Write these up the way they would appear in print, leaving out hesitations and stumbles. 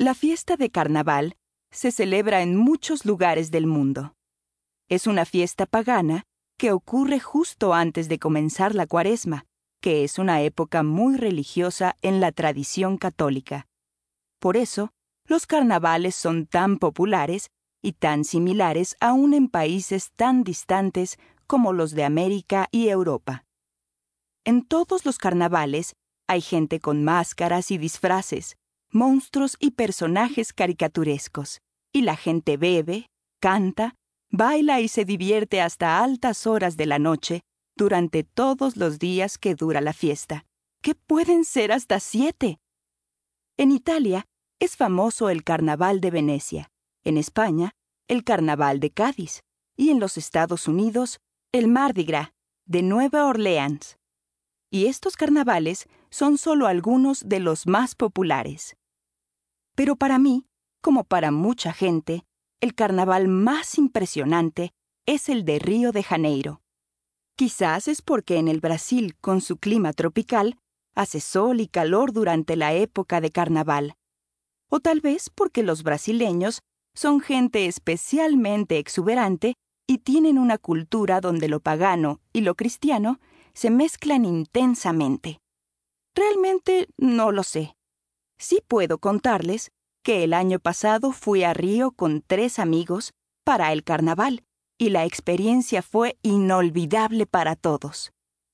La fiesta de Carnaval se celebra en muchos lugares del mundo. Es una fiesta pagana que ocurre justo antes de comenzar la Cuaresma, que es una época muy religiosa en la tradición católica. Por eso, los carnavales son tan populares y tan similares aún en países tan distantes como los de América y Europa. En todos los carnavales hay gente con máscaras y disfraces, monstruos y personajes caricaturescos, y la gente bebe, canta, baila y se divierte hasta altas horas de la noche durante todos los días que dura la fiesta, que pueden ser hasta 7. En Italia es famoso el Carnaval de Venecia, en España el Carnaval de Cádiz y en los Estados Unidos el Mardi Gras de Nueva Orleans. Y estos carnavales son solo algunos de los más populares. Pero para mí, como para mucha gente, el carnaval más impresionante es el de Río de Janeiro. Quizás es porque en el Brasil, con su clima tropical, hace sol y calor durante la época de carnaval. O tal vez porque los brasileños son gente especialmente exuberante y tienen una cultura donde lo pagano y lo cristiano se mezclan intensamente. Realmente no lo sé. Sí puedo contarles que el año pasado fui a Río con 3 amigos para el carnaval y la experiencia fue inolvidable para todos.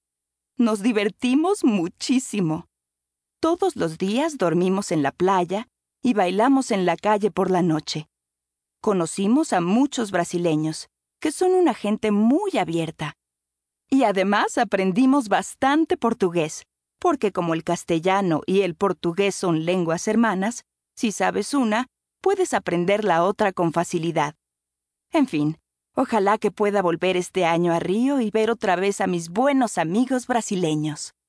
Nos divertimos muchísimo. Todos los días dormimos en la playa y bailamos en la calle por la noche. Conocimos a muchos brasileños, que son una gente muy abierta. Y además aprendimos bastante portugués, porque como el castellano y el portugués son lenguas hermanas, si sabes una, puedes aprender la otra con facilidad. En fin, ojalá que pueda volver este año a Río y ver otra vez a mis buenos amigos brasileños.